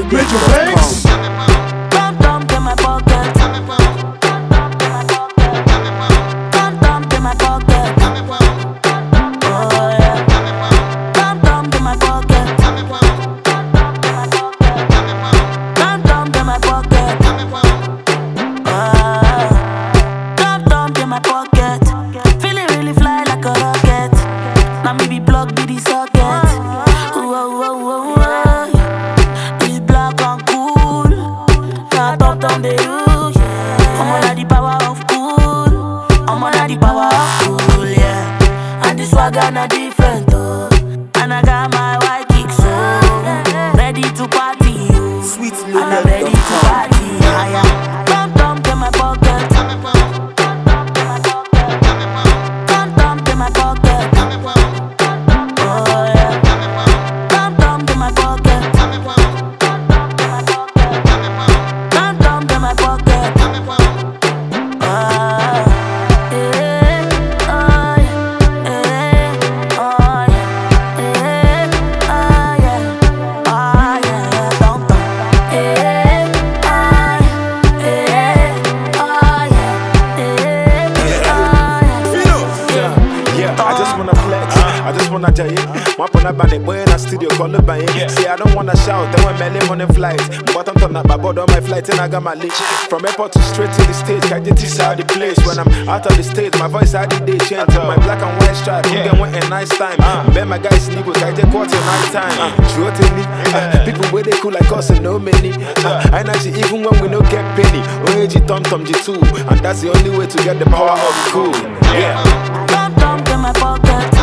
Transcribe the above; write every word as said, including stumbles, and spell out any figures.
Major Banks. Tom tom to my pocket. Tom tom to my pocket. Oh yeah. Tom tom to my pocket. Tom tom to my pocket. Ah. Tom tom to my pocket. Feeling really fly like a rocket. Now me be plug be the socket. Whoa whoa whoa whoa. This black and cool. Now top down the roof. I'm under the power of cool. I'm under the power of cool, yeah. And this swagger not different, oh. And I got my white kicks, so ready to party, oh. Sweet And I'm ready to party, higher. Tom tom to my pocket. Tom tom to my pocket. Oh yeah. Tom tom to my pocket. Tom tom to my pocket. Ah, eh, oh yeah, eh, oh yeah, eh, oh yeah, ah yeah, tom tom, eh, ah yeah, eh, oh yeah, eh, oh yeah. Yeah, I just wanna flex, I just wanna jive. One pon band boy in a studio call the bang. See, I don't wanna shout, then when my morning flight. But I'm turn up my board on my flight and I got my leash. From airport to straight to the stage, I get this out the place. When I'm out of the stage, my voice out the day change. My black and white stripe, I'm getting went a nice time. Ben my guys sleep with I just quarter night time. True to me, people where they cool like us and no many. I know she even when we no get penny. O A G Tom Tom G two, and that's the only way to get the power of cool. Yeah. Tom tom to my pocket.